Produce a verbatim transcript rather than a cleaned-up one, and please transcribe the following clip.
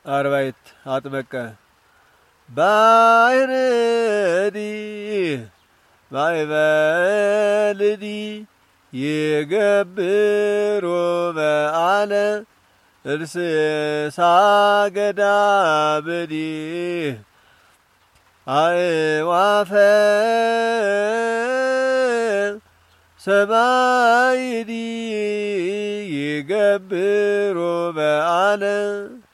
አርባይት አጥበቀ ባሕርዲ ማዕበልዲ ይገብሮ በአለ እርስሳ ገዳብዲ አእዋፈ ሰማይዲ ይገብሮ በአለ